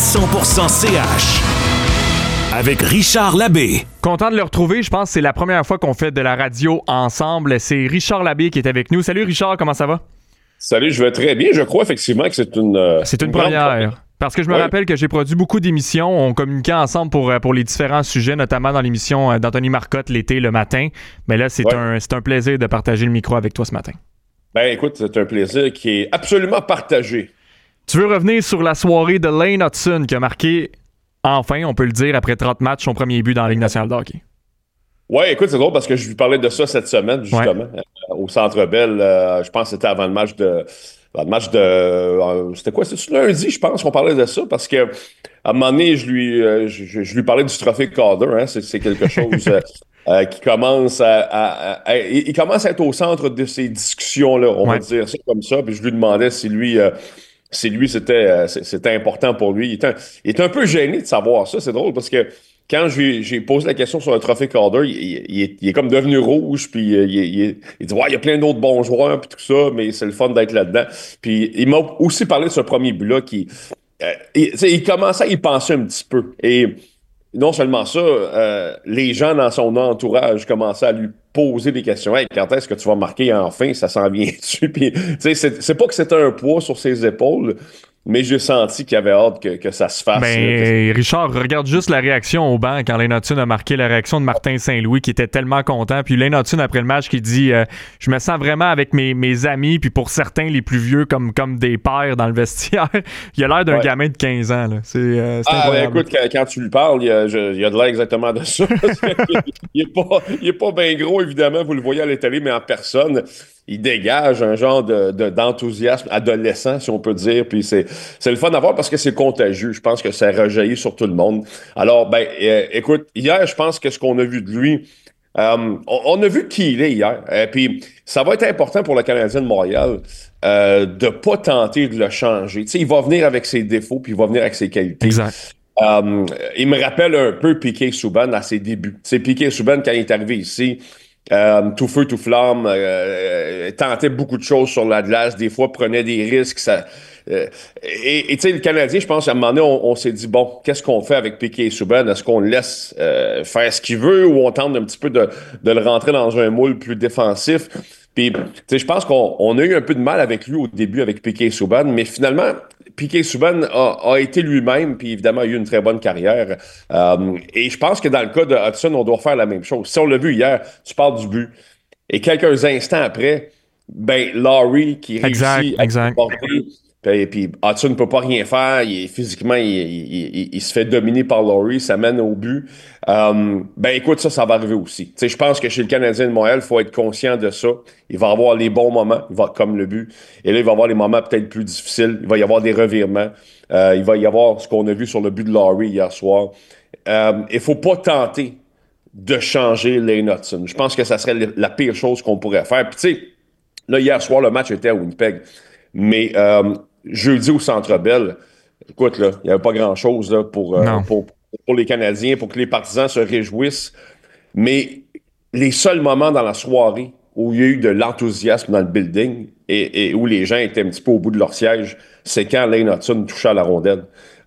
100% CH avec Richard Labbé. Content de le retrouver. Je pense que c'est la première fois qu'on fait de la radio ensemble. C'est Richard Labbé qui est avec nous. Salut Richard, comment ça va? Salut, je vais très bien. Je crois effectivement que c'est une première. Parce que je me rappelle que j'ai produit beaucoup d'émissions. On communiquait ensemble pour les différents sujets, notamment dans l'émission d'Anthony Marcotte l'été, le matin. Mais là, c'est un plaisir de partager le micro avec toi ce matin. Ben écoute, c'est un plaisir qui est absolument partagé. Tu veux revenir sur la soirée de Lane Hutson qui a marqué, enfin, on peut le dire, après 30 matchs, son premier but dans la Ligue nationale de hockey. Ouais, écoute, c'est drôle parce que je lui parlais de ça cette semaine, justement, au Centre Bell. Je pense que c'était avant le match de... c'était quoi? C'était lundi, je pense qu'on parlait de ça, parce que à un moment donné, je lui parlais du trophée Calder, hein, c'est quelque chose qui commence il commence à être au centre de ces discussions-là, on va dire ça comme ça, puis je lui demandais si lui c'était important pour lui. Il était un peu gêné de savoir ça, c'est drôle, parce que quand j'ai posé la question sur le trophée Calder, il est comme devenu rouge, puis il dit « Ouais, il y a plein d'autres bons joueurs, puis tout ça, mais c'est le fun d'être là-dedans. » Puis il m'a aussi parlé de ce premier but-là qui... il commençait à y penser un petit peu. Et non seulement ça, les gens dans son entourage commençaient à lui poser des questions. « Hey, quand est-ce que tu vas marquer enfin? Ça s'en vient-tu? » Puis, c'est pas que c'était un poids sur ses épaules, mais j'ai senti qu'il avait hâte que ça se fasse. Richard, regarde juste la réaction au banc quand Lane Hutson a marqué, la réaction de Martin Saint-Louis qui était tellement content. Puis Lane Hutson, après le match, qui dit je me sens vraiment avec mes amis, puis pour certains, les plus vieux, comme des pères dans le vestiaire. Il a l'air d'un gamin de 15 ans. Là. C'est incroyable. Écoute, quand tu lui parles, il y a de l'air exactement de ça. il est pas bien gros, évidemment, vous le voyez à la télé, mais en personne. Il dégage un genre d'enthousiasme adolescent, si on peut dire. Puis c'est le fun à voir parce que c'est contagieux. Je pense que ça rejaillit sur tout le monde. Alors, écoute, hier, je pense que ce qu'on a vu de lui, on a vu qui il est hier. Puis ça va être important pour le Canadien de Montréal de pas tenter de le changer. Tu sais, il va venir avec ses défauts, puis il va venir avec ses qualités. Exact. Il me rappelle un peu Piquet Souban à ses débuts. Tu sais, Piquet Souban, quand il est arrivé ici, tout feu, tout flamme, tentait beaucoup de choses sur la glace, des fois prenait des risques. Et tu sais, le Canadien, je pense, à un moment donné, on s'est dit, bon, qu'est-ce qu'on fait avec Piquet Souban? Est-ce qu'on le laisse faire ce qu'il veut ou on tente un petit peu de le rentrer dans un moule plus défensif? Puis, tu sais, je pense qu'on a eu un peu de mal avec lui au début, avec Piquet Souban, mais finalement, Piquet Souban a été lui-même, puis évidemment, il a eu une très bonne carrière. Et je pense que dans le cas de Hutson, on doit faire la même chose. Si on l'a vu hier, tu parles du but, et quelques instants après, Laurie qui réussit à porter, puis Hutson ne peut pas rien faire, physiquement, il se fait dominer par Laurie, ça mène au but. Écoute, ça va arriver aussi. Tu sais, je pense que chez le Canadien de Montréal, il faut être conscient de ça. Il va avoir les bons moments, comme le but. Et là, il va avoir les moments peut-être plus difficiles. Il va y avoir des revirements. Il va y avoir ce qu'on a vu sur le but de Laurie hier soir. Il faut pas tenter de changer Lane Hutson. Je pense que ça serait la pire chose qu'on pourrait faire. Puis tu sais, là, hier soir, le match était à Winnipeg. Mais jeudi au Centre Bell, écoute, là, il n'y avait pas grand-chose là, pour les Canadiens, pour que les partisans se réjouissent. Mais les seuls moments dans la soirée où il y a eu de l'enthousiasme dans le building et où les gens étaient un petit peu au bout de leur siège, c'est quand Lane Hutson touchait à la rondelle.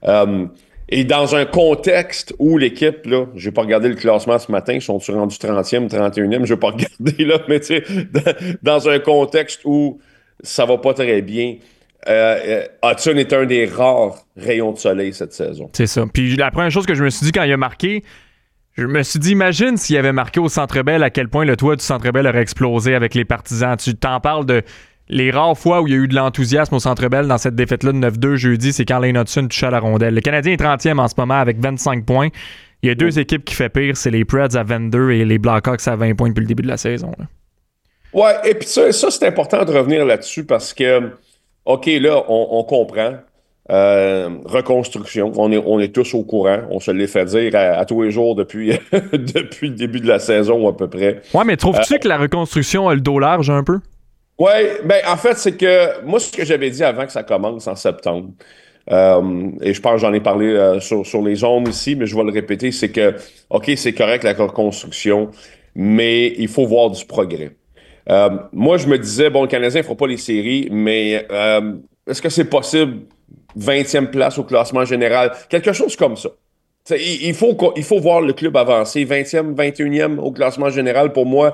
Et dans un contexte où l'équipe, là, j'ai pas regardé le classement ce matin, ils sont rendus 30e, 31e, je vais pas regarder, là, mais tu sais, dans un contexte où ça va pas très bien, Hutson est un des rares rayons de soleil cette saison. C'est ça. Puis la première chose que je me suis dit quand il a marqué, je me suis dit, imagine s'il avait marqué au Centre Bell, à quel point le toit du Centre Bell aurait explosé avec les partisans. Tu t'en parles de les rares fois où il y a eu de l'enthousiasme au Centre Bell dans cette défaite-là de 9-2 jeudi, c'est quand Lane Hutson touchait à la rondelle. Le Canadien est 30e en ce moment avec 25 points. Il y a deux équipes qui fait pire, c'est les Preds à 22 et les Blackhawks à 20 points depuis le début de la saison. Là. Ouais, et puis ça c'est important de revenir là-dessus parce que, OK, là, on comprend. Reconstruction, on est tous au courant. On se l'est fait dire à tous les jours depuis, depuis le début de la saison à peu près. Ouais, mais trouves-tu que la reconstruction a le dos large un peu? Ouais, en fait, c'est que moi, ce que j'avais dit avant que ça commence en septembre, et je pense que j'en ai parlé sur les ondes ici, mais je vais le répéter, c'est que, OK, c'est correct la reconstruction, mais il faut voir du progrès. Moi, je me disais, bon, le Canadien ne fera pas les séries, mais est-ce que c'est possible 20e place au classement général, quelque chose comme ça. Il faut voir le club avancer, 20e, 21e au classement général. Pour moi,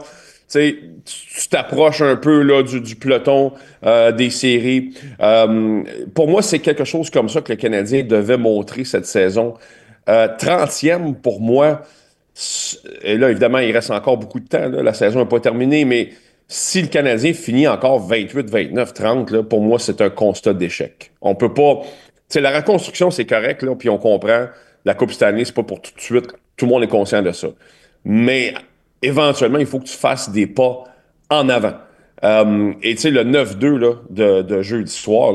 tu t'approches un peu là, du peloton des séries. Pour moi, c'est quelque chose comme ça que le Canadien devait montrer cette saison. 30e, pour moi, et là, évidemment, il reste encore beaucoup de temps. Là, la saison n'est pas terminée, mais si le Canadien finit encore 28, 29, 30, là, pour moi, c'est un constat d'échec. On peut pas... La reconstruction, c'est correct, là, puis on comprend. La Coupe Stanley, c'est pas pour tout de suite. Tout le monde est conscient de ça. Mais éventuellement, il faut que tu fasses des pas en avant. Et tu sais, le 9-2 là, de jeudi soir,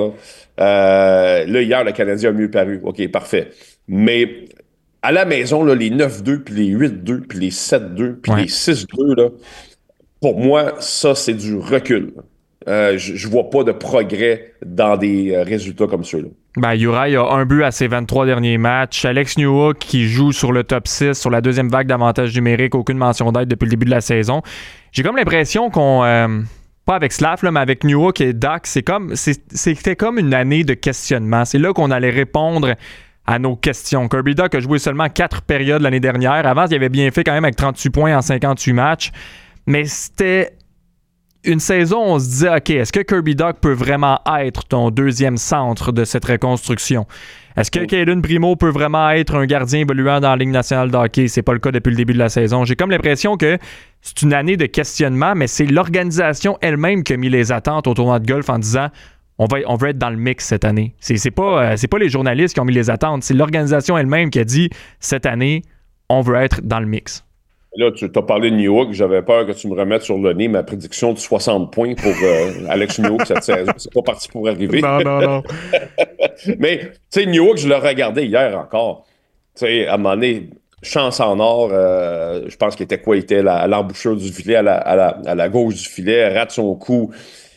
là, hier, le Canadien a mieux paru. OK, parfait. Mais à la maison, là, les 9-2, puis les 8-2, puis les 7-2, puis les 6-2, là, pour moi, ça, c'est du recul. Je vois pas de progrès dans des résultats comme ceux-là. Ben, Uri a un but à ses 23 derniers matchs. Alex Newhook qui joue sur le top 6, sur la deuxième vague d'avantages numériques, aucune mention d'aide depuis le début de la saison. J'ai comme l'impression qu'on... pas avec Slav, là, mais avec Newhook et Dak, c'était comme une année de questionnement. C'est là qu'on allait répondre à nos questions. Kirby Dach a joué seulement 4 périodes l'année dernière. Avant, il avait bien fait quand même avec 38 points en 58 matchs. Mais c'était une saison où on se disait, OK, est-ce que Kirby Dach peut vraiment être ton deuxième centre de cette reconstruction? Est-ce que Caden Primo peut vraiment être un gardien évoluant dans la Ligue nationale de hockey? C'est pas le cas depuis le début de la saison. J'ai comme l'impression que c'est une année de questionnement, mais c'est l'organisation elle-même qui a mis les attentes au tournoi de golf en disant on veut être dans le mix cette année. C'est pas les journalistes qui ont mis les attentes, c'est l'organisation elle-même qui a dit cette année, on veut être dans le mix. Là, tu t'as parlé de Newhook. J'avais peur que tu me remettes sur le nez ma prédiction de 60 points pour Alex Newhook cette saison. C'est pas parti pour arriver. Non. Mais, tu sais, Newhook, je l'ai regardé hier encore. Tu sais, à un moment donné, chance en or, je pense qu'il était quoi? Il était à l'embouchure du filet, à la gauche du filet, rate son coup.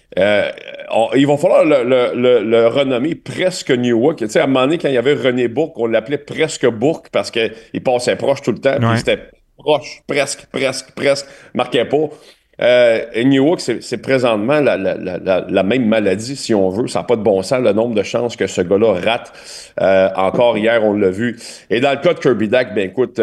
Il va falloir le renommer presque Newhook. Tu sais, à un moment donné, quand il y avait René Bourque, on l'appelait presque Bourque parce qu'il passait proche tout le temps. Puis c'était proche, presque, marquait pas. Newhook, c'est présentement la même maladie, si on veut. Ça n'a pas de bon sens, le nombre de chances que ce gars-là rate. Encore hier, on l'a vu. Et dans le cas de Kirby Dach, ben écoute,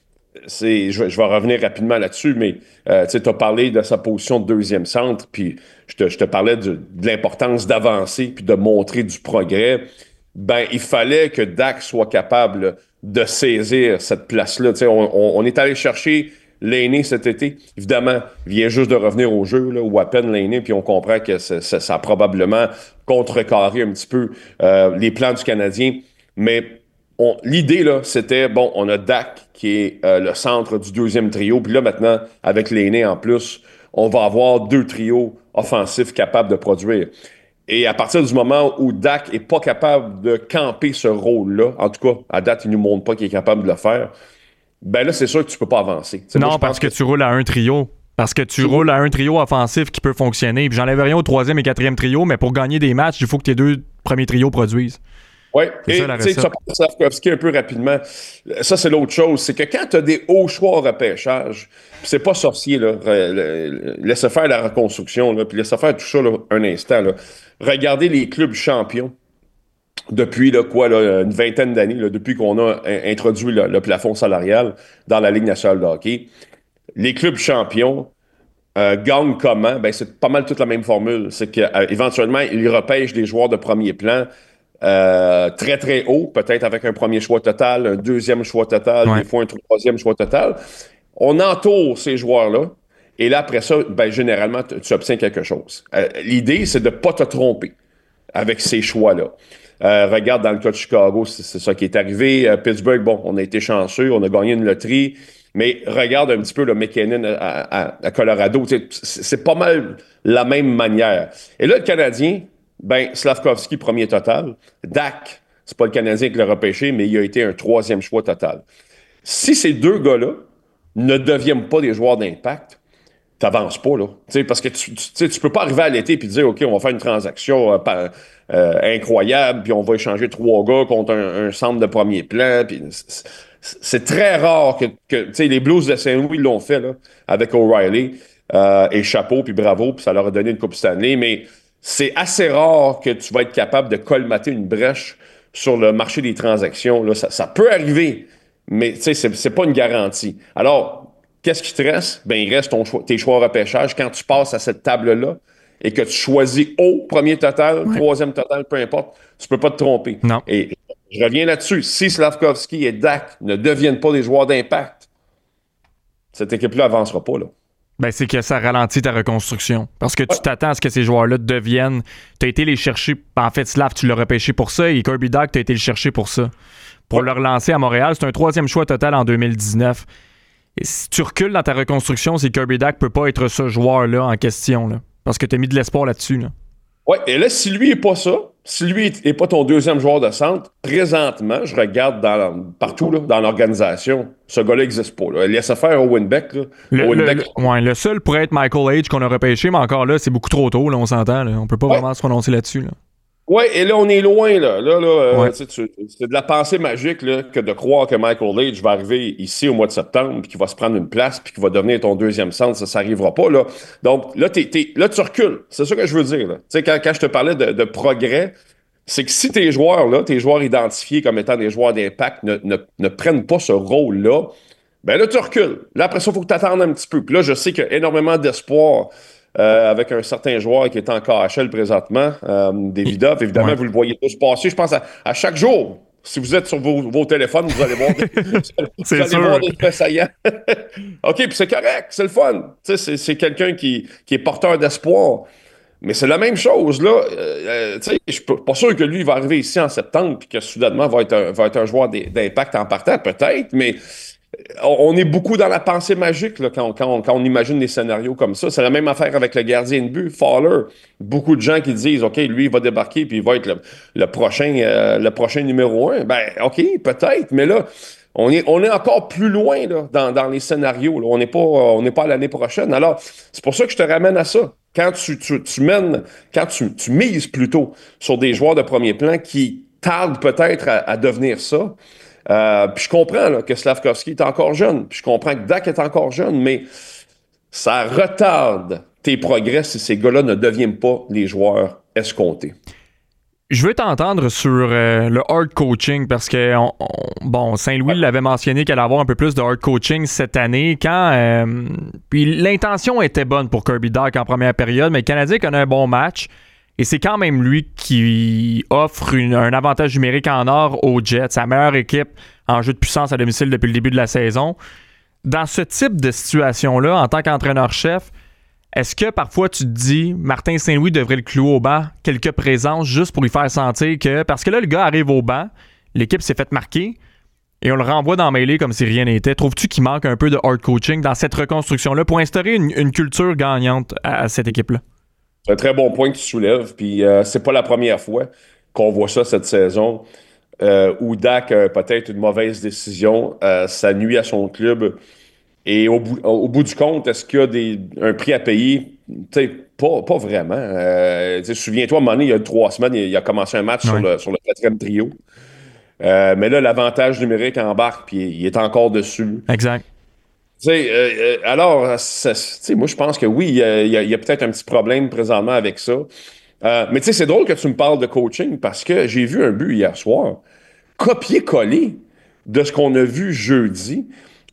je vais revenir rapidement là-dessus, mais tu as parlé de sa position de deuxième centre, puis je te parlais de l'importance d'avancer puis de montrer du progrès. Ben, il fallait que Dach soit capable de saisir cette place-là. On est allé chercher Laine cet été. Évidemment, il vient juste de revenir au jeu, là, ou à peine Laine, puis on comprend que ça a probablement contrecarré un petit peu les plans du Canadien. Mais l'idée, là, c'était, bon, on a Dach qui est le centre du deuxième trio, puis là, maintenant, avec Laine en plus, on va avoir 2 trios offensifs capables de produire. Et à partir du moment où Dach n'est pas capable de camper ce rôle-là, en tout cas, à date, il ne nous montre pas qu'il est capable de le faire, ben là, c'est sûr que tu ne peux pas avancer. Non, moi, parce que tu roules à un trio. Parce que tu roules à un trio offensif qui peut fonctionner. Puis j'enlève rien au 3e et 4e trio, mais pour gagner des matchs, il faut que tes 2 premiers trios produisent. Oui, et tu sais, tu as parlé de Slavkovski un peu rapidement. Ça, c'est l'autre chose. C'est que quand tu as des hauts choix au repêchage, c'est pas sorcier, là. Laissez faire la reconstruction, là, puis laissez faire tout ça là, un instant. Là. Regardez les clubs champions depuis une vingtaine d'années, là, depuis qu'on a introduit le plafond salarial dans la Ligue nationale de hockey. Les clubs champions gagnent comment? Ben, c'est pas mal toute la même formule. C'est qu'éventuellement, ils repêchent des joueurs de premier plan très, très haut, peut-être avec un premier choix total, un deuxième choix total, des fois un troisième choix total. On entoure ces joueurs-là, et là, après ça, ben, généralement, tu obtiens quelque chose. L'idée, c'est de ne pas te tromper avec ces choix-là. Regarde, dans le cas de Chicago, c'est ça qui est arrivé. Pittsburgh, bon, on a été chanceux, on a gagné une loterie, mais regarde un petit peu le McKinnon à Colorado. C'est pas mal la même manière. Et là, le Canadien, ben, Slavkovski, premier total. Dach, c'est pas le Canadien qui l'a repêché, mais il a été un 3e choix total. Si ces 2 gars-là ne deviennent pas des joueurs d'impact, t'avances pas, là. Parce que tu peux pas arriver à l'été et dire, OK, on va faire une transaction incroyable, puis on va échanger 3 gars contre un centre de premier plan. Puis c'est très rare que les Blues de Saint-Louis l'ont fait, là, avec O'Reilly, et chapeau, puis bravo, puis ça leur a donné une Coupe Stanley, mais c'est assez rare que tu vas être capable de colmater une brèche sur le marché des transactions. Là, ça peut arriver, mais c'est pas une garantie. Alors, qu'est-ce qui te reste? Ben, il reste tes choix repêchage. Quand tu passes à cette table-là et que tu choisis haut, premier total, Ouais. troisième total, peu importe, tu peux pas te tromper. Non. Et je reviens là-dessus. Si Slavkovski et Dak ne deviennent pas des joueurs d'impact, cette équipe-là avancera pas, là. Ben, c'est que ça ralentit ta reconstruction. Parce que tu Ouais. t'attends à ce que ces joueurs-là deviennent. Tu as été les chercher. En fait, Slav, tu l'as repêché pour ça. Et Kirby Dach, tu as été le chercher pour ça. Pour Ouais. le relancer à Montréal. C'est un 3e choix total en 2019. Et si tu recules dans ta reconstruction, c'est Kirby Dach peut pas être ce joueur-là en question. Là. Parce que tu as mis de l'espoir là-dessus. Là. Ouais, et là, si lui n'est pas ça, si lui n'est pas ton deuxième joueur de centre, présentement, je regarde partout là, dans l'organisation, ce gars-là n'existe pas. Là. Laisse faire Owen Beck. Là. Owen Beck, Le seul pourrait être Michael H qu'on a repêché, mais encore là, c'est beaucoup trop tôt, là, on s'entend. Là. On peut pas Ouais. vraiment se prononcer là-dessus. Là. ouais, et là, on est loin. Là, Ouais. c'est de la pensée magique là, que de croire que Michael Leach va arriver ici au mois de septembre, puis qu'il va se prendre une place, puis qu'il va devenir ton deuxième centre. Ça n'arrivera pas. Là. Donc, là, là, tu recules. C'est ça que je veux dire. Là. Tu sais, quand je te parlais de progrès, c'est que si tes joueurs, là, tes joueurs identifiés comme étant des joueurs d'impact ne prennent pas ce rôle-là, ben là, tu recules. Là, après ça, il faut que tu attendes un petit peu. Puis là, je sais qu'il y a énormément d'espoir avec un certain joueur qui est en KHL présentement, Davidov. Évidemment, Ouais. vous le voyez tous passer, je pense, à chaque jour. Si vous êtes sur vos téléphones, vous allez voir C'est vous allez sûr. voir des faits saillants. OK, puis c'est correct, c'est le fun. Tu sais, c'est quelqu'un qui est porteur d'espoir. Mais c'est la même chose, là. Tu sais, je suis pas sûr que lui va arriver ici en septembre puis que soudainement va être un joueur d'impact en partant, peut-être, mais on est beaucoup dans la pensée magique là, quand on imagine des scénarios comme ça. C'est la même affaire avec le gardien de but, Fowler. Beaucoup de gens qui disent, OK, lui, il va débarquer puis il va être le prochain numéro 1. Ben, OK, peut-être, mais là, on est encore plus loin là, dans les scénarios. Là. On n'est pas à l'année prochaine. Alors, c'est pour ça que je te ramène à ça. Quand tu mises plutôt sur des joueurs de premier plan qui tardent peut-être à devenir ça, puis je comprends là, que Slavkovski est encore jeune, puis je comprends que Dak est encore jeune, mais ça retarde tes progrès si ces gars-là ne deviennent pas les joueurs escomptés. Je veux t'entendre sur le hard coaching parce que Saint-Louis l'avait mentionné qu'elle allait avoir un peu plus de hard coaching cette année. Puis l'intention était bonne pour Kirby Dach en première période, mais le Canadien connaît un bon match et c'est quand même lui qui offre un avantage numérique en or aux Jets, sa meilleure équipe en jeu de puissance à domicile depuis le début de la saison. Dans ce type de situation-là, en tant qu'entraîneur-chef, est-ce que parfois tu te dis Martin Saint-Louis devrait le clouer au banc quelques présences juste pour lui faire sentir que... Parce que là, le gars arrive au banc, l'équipe s'est faite marquer et on le renvoie dans la mêlée comme si rien n'était. Trouves-tu qu'il manque un peu de hard coaching dans cette reconstruction-là pour instaurer une culture gagnante à cette équipe-là? C'est un très bon point que tu soulèves, puis c'est pas la première fois qu'on voit ça cette saison, où Dak a peut-être une mauvaise décision, ça nuit à son club. Et au bout du compte, est-ce qu'il y a un prix à payer? Pas vraiment. Souviens-toi, à un moment donné, il y a 3 semaines, il a commencé un match sur le 4e trio. Mais là, l'avantage numérique embarque, puis il est encore dessus. Exact. Alors, moi, je pense que oui, il y a peut-être un petit problème présentement avec ça. Mais c'est drôle que tu me parles de coaching parce que j'ai vu un but hier soir, copier-coller de ce qu'on a vu jeudi.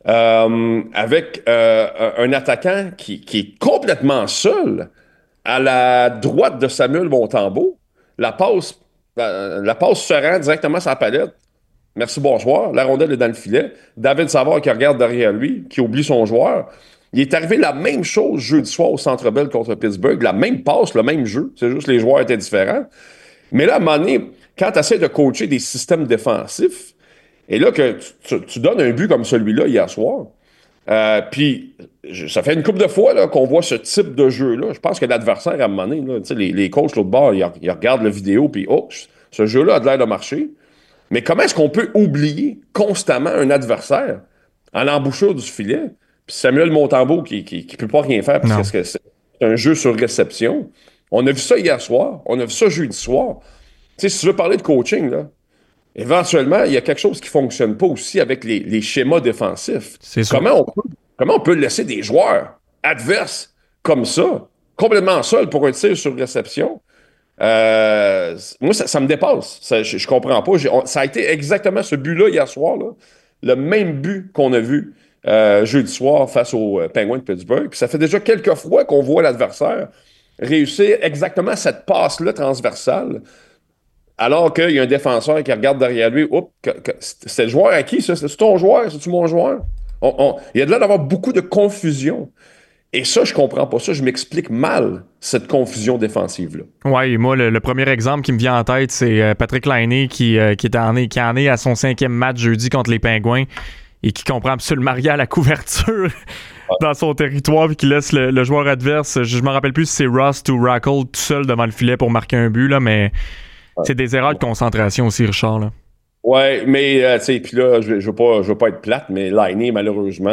Avec un attaquant qui est complètement seul à la droite de Samuel Montembeault. La passe se rend directement sur la palette. Merci, bonsoir. La rondelle est dans le filet. David Savard qui regarde derrière lui, qui oublie son joueur. Il est arrivé la même chose jeudi soir au Centre Bell contre Pittsburgh. La même passe, le même jeu. C'est juste que les joueurs étaient différents. Mais là, à un moment donné, quand tu essaies de coacher des systèmes défensifs, et là, que tu donnes un but comme celui-là hier soir, puis ça fait une couple de fois là, qu'on voit ce type de jeu-là. Je pense que l'adversaire, à un moment donné, là, les coachs l'autre bord, ils regardent la vidéo, puis ce jeu-là a de l'air de marcher. Mais comment est-ce qu'on peut oublier constamment un adversaire en l'embouchure du filet, puis Samuel Montembeault qui peut pas rien faire parce que c'est un jeu sur réception. On a vu ça hier soir, on a vu ça jeudi soir. Tu sais, si tu veux parler de coaching, là, éventuellement, il y a quelque chose qui ne fonctionne pas aussi avec les schémas défensifs. C'est sûr. Comment on peut laisser des joueurs adverses comme ça, complètement seuls pour un tir sur réception? Moi, ça me dépasse. Je comprends pas. Ça a été exactement ce but-là hier soir, là, le même but qu'on a vu jeudi soir face aux Penguins de Pittsburgh. Puis ça fait déjà quelques fois qu'on voit l'adversaire réussir exactement cette passe-là transversale, alors qu'il y a un défenseur qui regarde derrière lui. Oups, c'est le joueur à qui, ça? C'est ton joueur? C'est-tu mon joueur? Il y a de là d'avoir beaucoup de confusion. Et ça, je comprends pas ça. Je m'explique mal cette confusion défensive-là. Oui, moi, le premier exemple qui me vient en tête, c'est Patrick Laine qui en est à son 5e match jeudi contre les Pingouins et qui comprend absolument rien à la couverture dans son territoire puis qui laisse le joueur adverse. Je me rappelle plus si c'est Rust ou Rackle tout seul devant le filet pour marquer un but, là, mais c'est des erreurs de concentration aussi, Richard. Là. Ouais, mais tu sais, puis là, je veux pas être plate, mais Laine, malheureusement,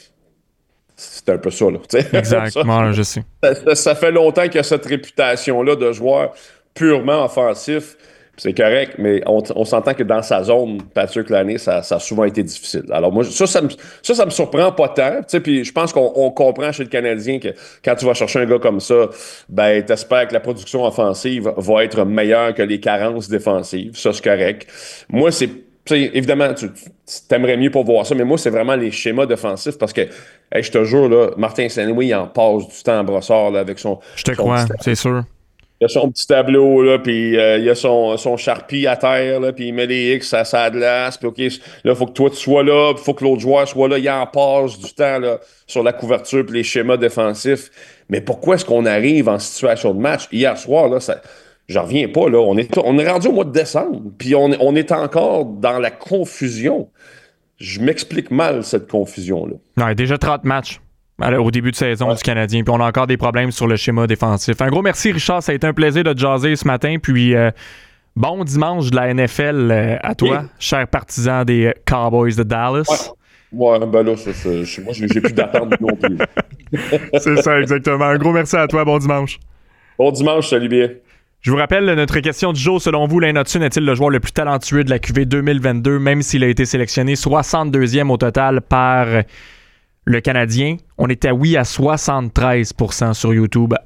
c'est un peu ça, là. Exactement, je sais. Ça fait longtemps qu'il y a cette réputation-là de joueur purement offensif. C'est correct, mais on s'entend que dans sa zone, Patrick Laine, ça a souvent été difficile. Alors moi, ça me surprend pas tant. Puis je pense qu'on comprend chez le Canadien que quand tu vas chercher un gars comme ça, ben t'espères que la production offensive va être meilleure que les carences défensives. Ça, c'est correct. Moi, évidemment, tu t'aimerais mieux pour voir ça, mais moi, c'est vraiment les schémas défensifs parce que, hey, je te jure, là, Martin Saint-Louis, il en passe du temps à brossard là, avec son. Je te crois, c'est sûr. Il a son petit tableau, là, puis il a son Sharpie à terre, là, puis il met les X à sa glace, puis OK, là, il faut que toi, tu sois là, puis il faut que l'autre joueur soit là. Il en passe du temps là, sur la couverture puis les schémas défensifs. Mais pourquoi est-ce qu'on arrive en situation de match? Hier soir, là, j'en reviens pas, là. On est rendu au mois de décembre, puis on est encore dans la confusion. Je m'explique mal, cette confusion-là. Ouais, déjà 30 matchs. Au début de saison du Canadien. Puis on a encore des problèmes sur le schéma défensif. Un gros merci, Richard. Ça a été un plaisir de te jaser ce matin. Puis bon dimanche de la NFL à toi, cher partisan des Cowboys de Dallas. Ouais, ben là, moi, j'ai plus d'attente non plus. C'est ça, exactement. Un gros merci à toi. Bon dimanche. Bon dimanche, salut bien. Je vous rappelle notre question du jour. Selon vous, Lane Hutson est-il le joueur le plus talentueux de la QV 2022, même s'il a été sélectionné 62e au total par le Canadien? On était oui à 73% sur YouTube